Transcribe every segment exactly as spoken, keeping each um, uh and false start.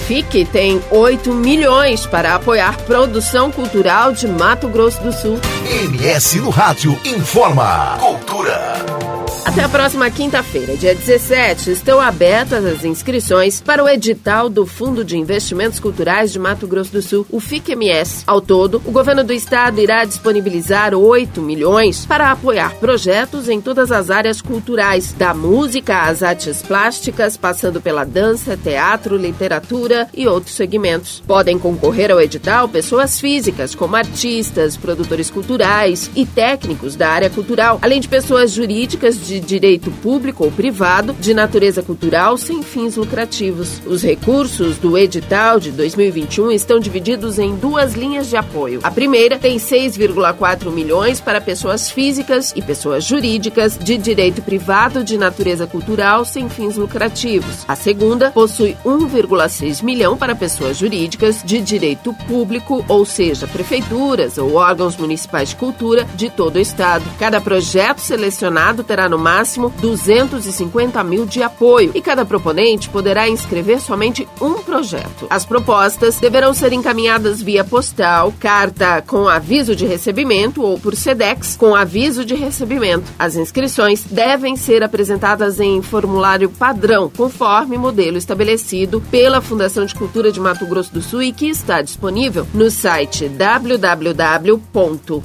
F I C tem oito milhões para apoiar produção cultural de Mato Grosso do Sul. M S no Rádio informa. Cultura. Até a próxima quinta-feira, dia dezessete, estão abertas as inscrições para o edital do Fundo de Investimentos Culturais de Mato Grosso do Sul, o F I C M S. Ao todo, o governo do estado irá disponibilizar oito milhões para apoiar projetos em todas as áreas culturais, da música às artes plásticas, passando pela dança, teatro, literatura e outros segmentos. Podem concorrer ao edital pessoas físicas, como artistas, produtores culturais e técnicos da área cultural, além de pessoas jurídicas de direito público ou privado, de natureza cultural sem fins lucrativos. Os recursos do edital de dois mil e vinte e um estão divididos em duas linhas de apoio. A primeira tem seis vírgula quatro milhões para pessoas físicas e pessoas jurídicas de direito privado de natureza cultural sem fins lucrativos. A segunda possui um vírgula seis milhão para pessoas jurídicas de direito público, ou seja, prefeituras ou órgãos municipais de cultura de todo o estado. Cada projeto selecionado terá no máximo duzentos e cinquenta mil de apoio e cada proponente poderá inscrever somente um projeto. As propostas deverão ser encaminhadas via postal, carta com aviso de recebimento ou por SEDEX com aviso de recebimento. As inscrições devem ser apresentadas em formulário padrão, conforme modelo estabelecido pela Fundação de Cultura de Mato Grosso do Sul e que está disponível no site w w w ponto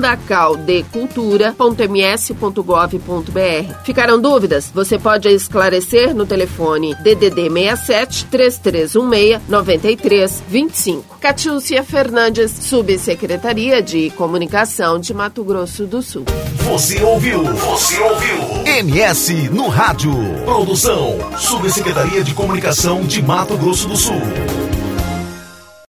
fundacaldecultura ponto m s ponto gov ponto b r. Ficaram dúvidas? Você pode esclarecer no telefone D D D seis sete, três três um seis, nove três dois cinco. Catiúcia Fernandes, Subsecretaria de Comunicação de Mato Grosso do Sul. Você ouviu? Você ouviu? M S no Rádio. Produção, Subsecretaria de Comunicação de Mato Grosso do Sul.